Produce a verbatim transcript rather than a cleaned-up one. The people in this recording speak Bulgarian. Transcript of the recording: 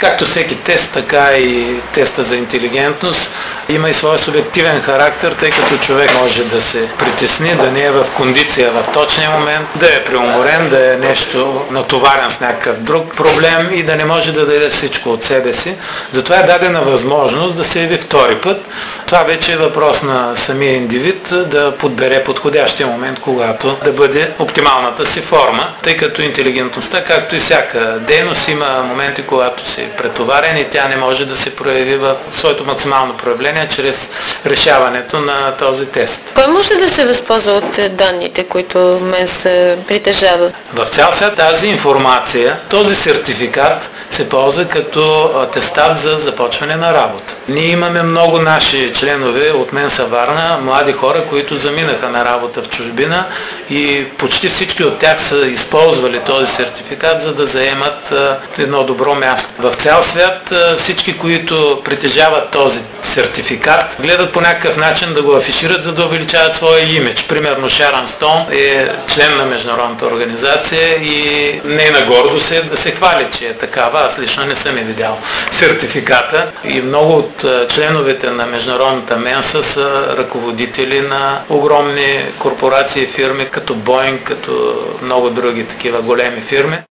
Както всеки тест, така и теста за интелигентност има и своя субективен характер, тъй като човек може да се притесни, да не е в кондиция в точния момент, да е преуморен, да е нещо натоварен с някакъв друг проблем и да не може да даде всичко от себе си. Затова е дадена възможност да се яви втори път. Това вече е въпрос на самия индивид да подбере подходящия момент, когато да бъде оптималната си форма, тъй като интелигентността, както и всяка дейност, има моменти, когато си претоварен и тя не може да се прояви в своето максимално проявление чрез решаването на този тест. Кой може да се възползва от данните, които мен се притежават? В цял свят тази информация, този сертификат се ползва като атестат за започване на работа. Ние имаме много наши членове от Менса Варна, млади хора, които заминаха на работа в чужбина и почти всички от тях са използвали този сертификат, за да заемат едно добро място. В цял свят всички, които притежават този сертификат, гледат по някакъв начин да го афишират, за да увеличават своя имидж. Примерно Шарън Стоун е член на международната организация и нейна гордост е да се хвали, че е такава. Аз лично не съм я видял сертификата и много от членовете на международната Менса са ръководители на огромни корпорации и фирми, като Боинг, като много други такива големи фирми.